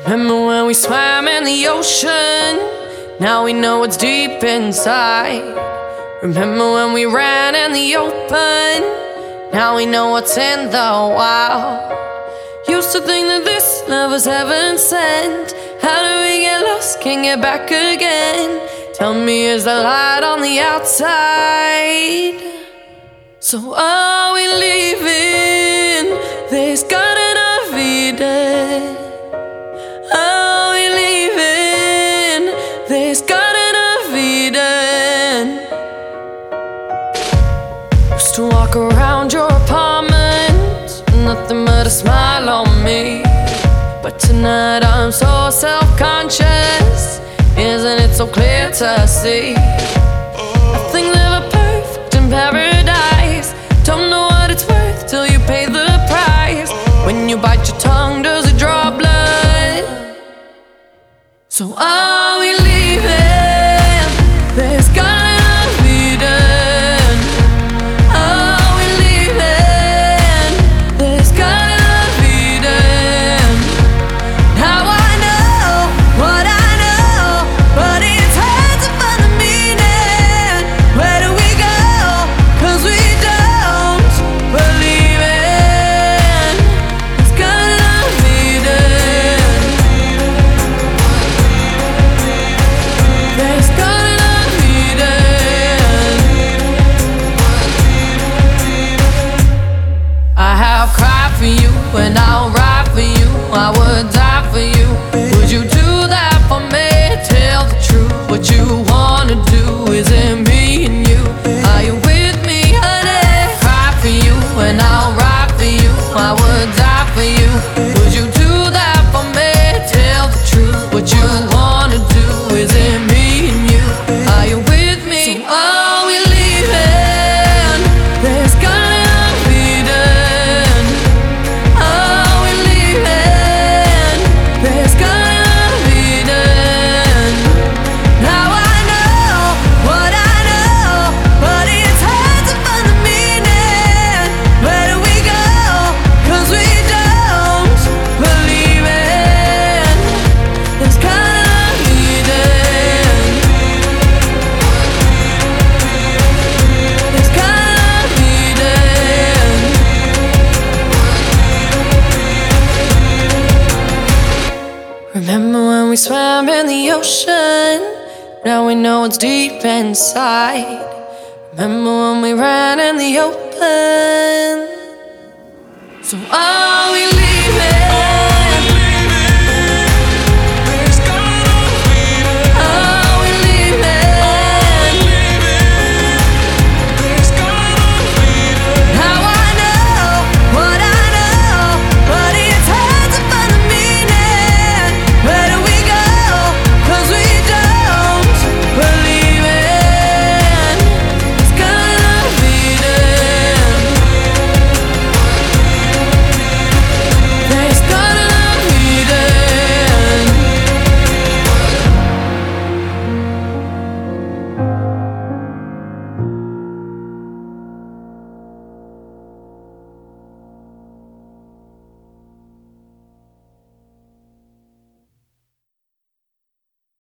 Remember when we swam in the ocean? Now we know what's deep inside. Remember when we ran in the open? Now we know what's in the wild. Used to think that this love was heaven sent. How do we get lost, can't get back again? Tell me, is the light on the outside? So are we leaving this Garden of Eden? Are we leaving this Garden of Eden? Used to walk around your apartment, nothing but a smile on me. But tonight I'm so self-conscious, isn't it so clear to see? Nothing's ever perfect in paradise. Don't know what it's worth till you pay the price. When you bite your tongue, does it draw blood? So are we leaving this Garden of Eden? Are we leaving this Garden of Eden? Now I know what I know, but it's hard to find the meaning. Where do we go? 'Cause we don't believe in this Garden of Eden. This Garden of Eden. I have cried for you and I'll ride for you. I would die for you. Would you do that for me? Tell the truth. What you wanna do is in me and you. Are you with me, honey? Cry for you and I'll ride for you. I would die for you. Would you do that for me? Tell the truth. What you wanna do is in me and you. Are you with me? So are we leaving this Garden of Eden? Are we leaving this Garden of Eden? Now I know what I know, but it's hard to find the meaning. Where do we go? 'Cause we don't believe in this Garden of Eden. This Garden of Eden. Remember when we swam in the ocean? Now we know what's deep inside. Remember when we ran in the open? So are we